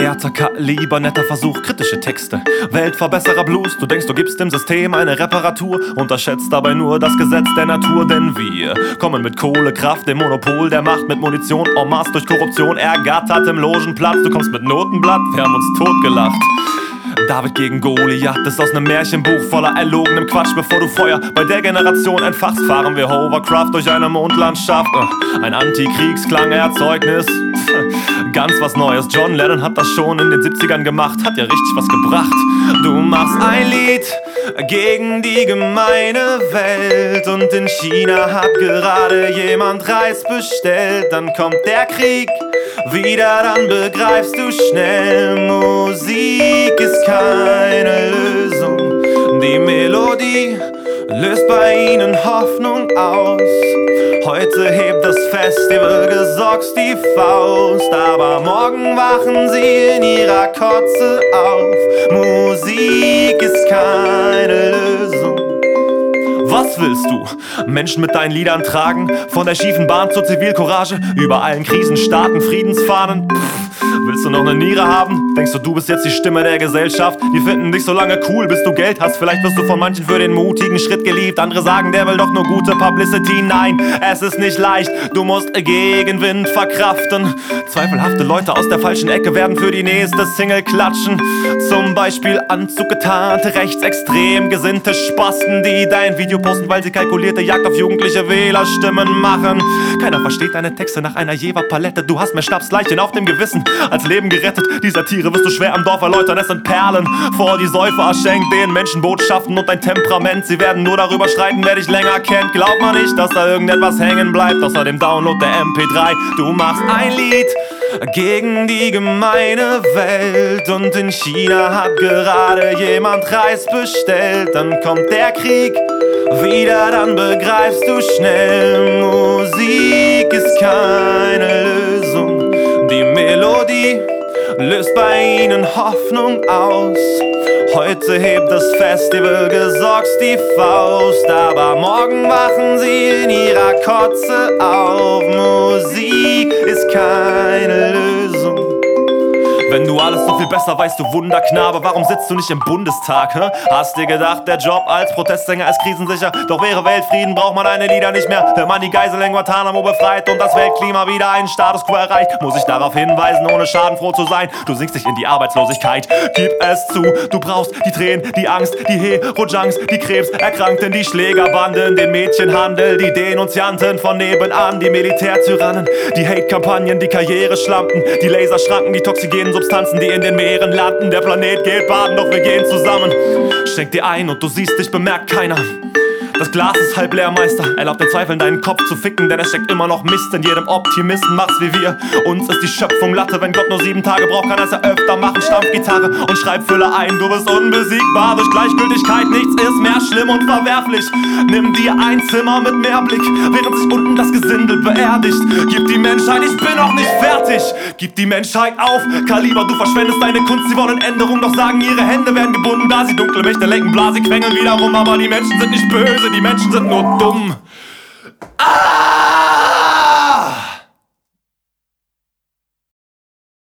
Härter Kaliber, netter Versuch, kritische Texte, Weltverbesserer Blues. Du denkst, du gibst dem System eine Reparatur, unterschätzt dabei nur das Gesetz der Natur. Denn wir kommen mit Kohlekraft, dem Monopol der Macht, mit Munition en masse durch Korruption ergattert im Logenplatz. Du kommst mit Notenblatt, wir haben uns totgelacht. David gegen Goliath ist aus nem Märchenbuch voller erlogenem Quatsch. Bevor du Feuer bei der Generation entfachst, fahren wir Hovercraft durch eine Mondlandschaft. Ein Antikriegsklang-Erzeugnis, ganz was Neues. John Lennon hat das schon in den 70ern gemacht, hat ja richtig was gebracht. Du machst ein Lied gegen die gemeine Welt und in China hat gerade jemand Reis bestellt. Dann kommt der Krieg wieder, dann begreifst du schnell, Musik ist keine Lösung. Die Melodie löst bei ihnen Hoffnung aus. Heute hebt das Festival Gesocks die Faust, aber morgen wachen sie in ihrer Kotze auf. Musik ist keine Lösung. Was willst du? Menschen mit deinen Liedern tragen, von der schiefen Bahn zur Zivilcourage, über allen Krisenstaaten Friedensfahnen. Willst du noch eine Niere haben? Denkst du bist jetzt die Stimme der Gesellschaft? Die finden dich so lange cool, bis du Geld hast. Vielleicht wirst du von manchen für den mutigen Schritt geliebt. Andere sagen, der will doch nur gute Publicity. Nein, es ist nicht leicht, du musst Gegenwind verkraften. Zweifelhafte Leute aus der falschen Ecke werden für die nächste Single klatschen. Zum Beispiel anzuggetarnte, rechtsextrem gesinnte Spasten, die dein Video posten, weil sie kalkulierte Jagd auf jugendliche Wählerstimmen machen. Keiner versteht deine Texte nach einer Jever-Palette. Du hast mehr Schnapsleichen auf dem Gewissen als Leben gerettet. Die Satire wirst du schwer am Dorf erläutern. Es sind Perlen vor die Säufer schenkt den Menschen Botschaften und dein Temperament. Sie werden nur darüber streiten, wer dich länger kennt. Glaub mal nicht, dass da irgendetwas hängen bleibt, außer dem Download der MP3. Du machst ein Lied gegen die gemeine Welt und in China hat gerade jemand Reis bestellt. Dann kommt der Krieg wieder, dann begreifst du schnell, Musik ist keine Lösung. Die Melodie löst bei ihnen Hoffnung aus. Heute hebt das Festival Gesocks die Faust, aber morgen wachen sie in ihrer Kotze auf. Musik ist keine Lösung. Wenn du alles so viel besser weißt, du Wunderknabe, warum sitzt du nicht im Bundestag? Hast dir gedacht, der Job als Protestsänger ist krisensicher? Doch wäre Weltfrieden, braucht man deine Lieder nicht mehr. Wenn man die Geisel in Guantanamo befreit und das Weltklima wieder einen Status quo erreicht, muss ich darauf hinweisen, ohne schadenfroh zu sein. Du sinkst dich in die Arbeitslosigkeit, gib es zu. Du brauchst die Tränen, die Angst, die Hero-Junks, die Krebserkrankten, die Schlägerbanden, den Mädchenhandel, die Denunzianten von nebenan, die Militärtyrannen, die Hate-Kampagnen, die Karriereschlampen, die Laserschranken, die toxigenen Substanzen, die in den Meeren landen. Der Planet geht baden, doch wir gehen zusammen. Schenk dir ein und du siehst dich, bemerkt keiner. Das Glas ist halb leer, Meister. Erlaub den Zweifeln deinen Kopf zu ficken, denn es steckt immer noch Mist in jedem Optimisten. Mach's wie wir, uns ist die Schöpfung Latte. Wenn Gott nur 7 Tage braucht, kann er's ja öfter machen. Stampfgitarre und Schreibfüller ein. Du bist unbesiegbar durch Gleichgültigkeit. Nichts ist mehr schlimm und verwerflich. Nimm dir ein Zimmer mit Mehrblick, während sich unten das Gesindel beerdigt. Gib die Menschheit, ich bin noch nicht fertig. Gib die Menschheit auf, Kaliber, du verschwendest deine Kunst. Sie wollen Änderung, doch sagen, ihre Hände werden gebunden. Da sie dunkle Mächte lenken, Blase quengeln wieder rum. Aber die Menschen sind nicht böse, die Menschen sind nur dumm. Ah!